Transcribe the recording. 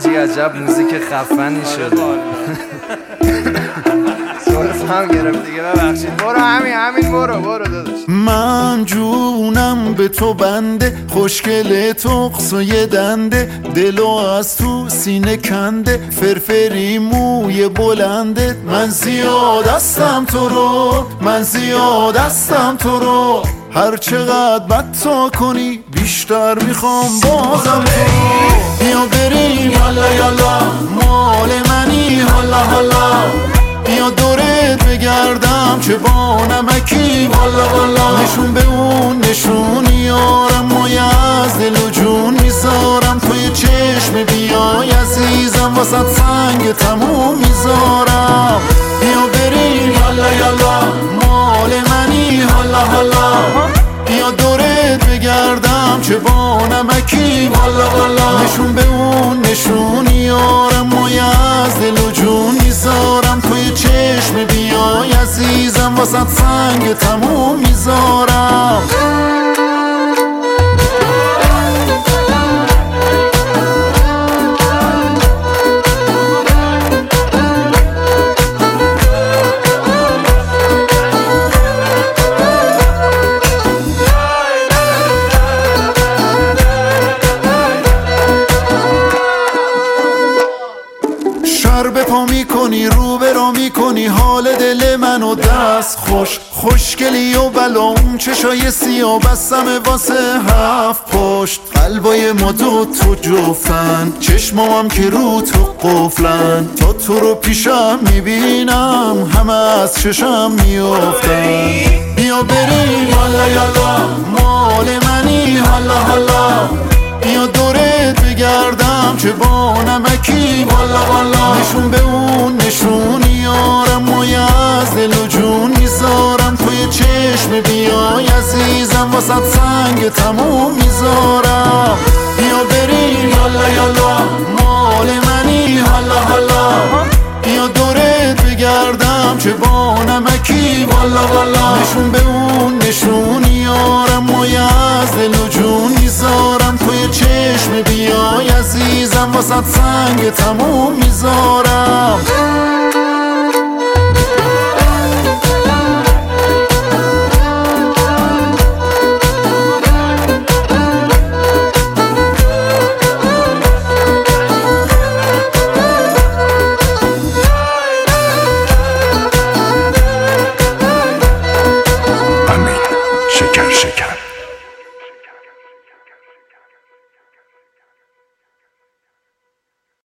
حاجی عجب موزیک خفنی شده. هم گرفت دیگه، ببخشید. برو همین برو داداش. من جونم به تو بنده، خوشگل تقص و یه دنده، دلو از تو سینه کنده، فرفری موی بلنده. من زیادستم تو رو، هر چقدر بد تا کنی بیشتر میخوام بازم تو رو. بیا بریم یالا مال منی حالا، بیا دورت بگردم چه با نمکی والا. نشون به اون نشونی یارم، مایه از دل و جون میذارم، توی چشم بیای عزیزم واسه سنگ تموم میذارم. بیا بریم یالا مال منی حالا، بیا دورت بگردم چه با نمکی والا. نشون به اون نشونی یارم، مایه از دل و جون میذارم، توی چشم بیای عزیزم واسه سنگ تموم میذارم. به پا میکنی رو به را میکنی، حال دل منو دست خوشگلی و بلام، چشای سیاه بستم واسه 7 پشت، قلبای ما تو جفتن، چشمام که رو تو قفلن، تا تو رو پیشم میبینم همه از چشم میافتن. بیا بریم یالا مال منی حالا، بیا دورت بگردم چه با نمکی والا. نشون به اون نشونی یارم، مایه از دل و جون میذارم، توی چشم بیای عزیزم واسه سنگ تموم میذارم. بیا بریم یالا مال منی حالا، بیا دورت بگردم چه با نمکی والا. نشون به اون نشونی یارم، مایه از دل و جون میذارم، توی چشم بیای عزیزم واسه سنگ تموم میذارم.